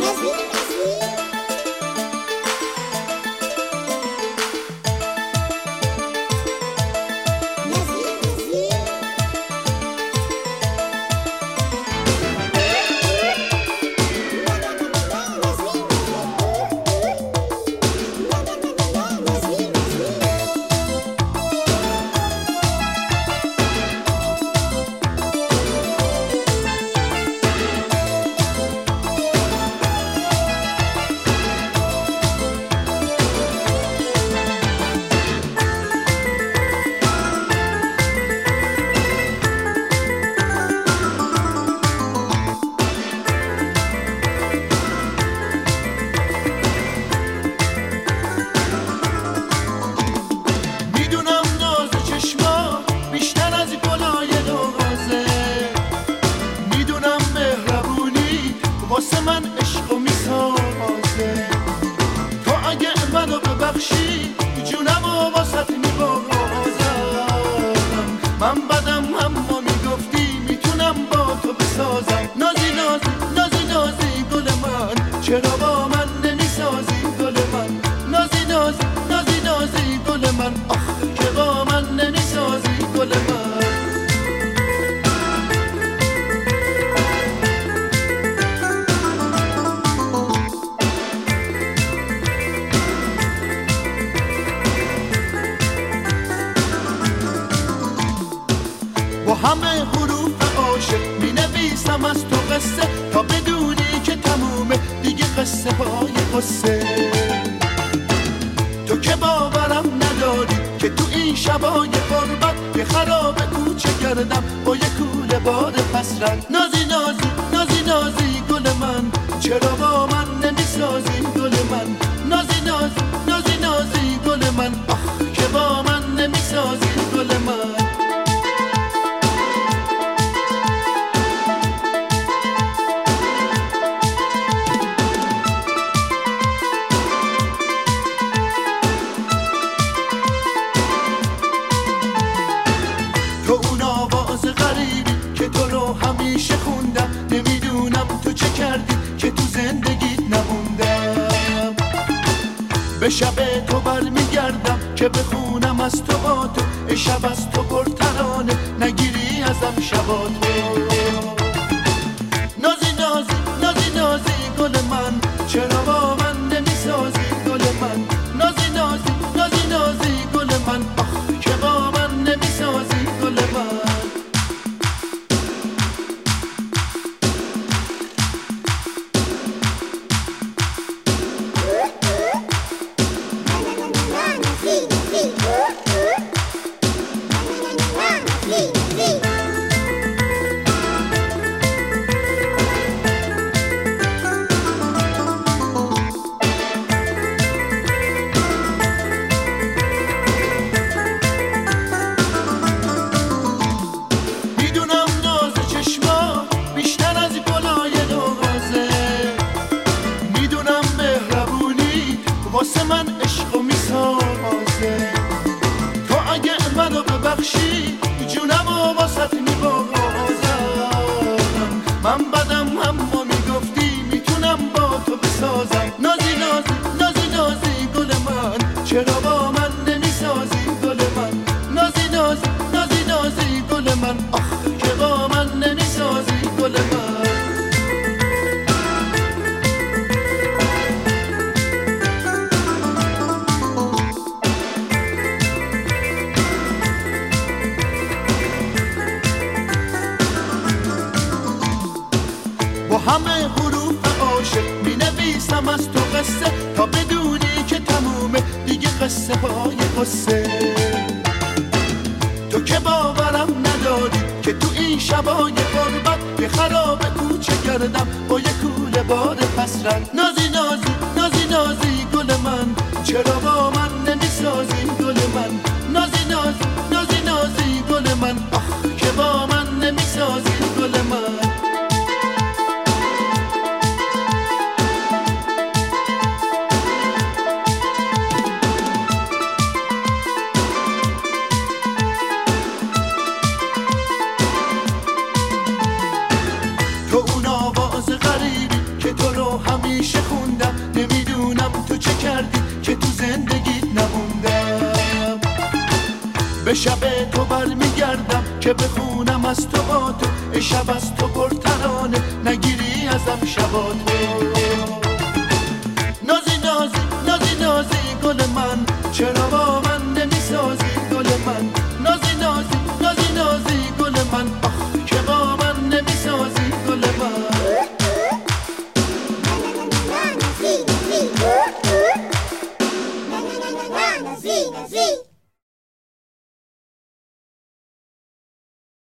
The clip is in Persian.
به شب تو برمیگردم که بخونم از تو با تو، ای شب از تو پرترانه نگیری ازم شباتو. نازی نازی نازی نازی گل من، چرا با من نمیسازی گل من؟ نازی نازی نازی نازی گل من، آخ که با من نمیسازی گل من. واسه من عشق و میسازه، تو اگه منو ببخشی جونم و واسط میبازم. من بدم اما میگفتی میتونم با تو بسازم. نازی نازی نازی نازی گل من، چرا با من نمیسازی گل من؟ نازی نازی نازی نازی گل من، آخ که با من نمیسازی گل من. همه حروف عاشق می نویسم از تو قصه، تا بدونی که تمومه دیگه قصه های قصه. تو که باورم نداری که تو این شبای غربت یه خراب کوچه کردم با یه کوله باد حسرت. نازی نازی نازی نازی گل من، چرا با من نمیسازی گل من؟ نازی نازی نازی نازی گل من، آخ که با من نمیسازی گل من. تو اون آواز غریبی که تو رو تو همیشه خوندم، نمیدونم تو چه کردی که تو زندگیت نموندم. به شب تو برمیگردم که بخونم از تو با تو، ای شب از تو پرترانه، نگیری ازم شباتو.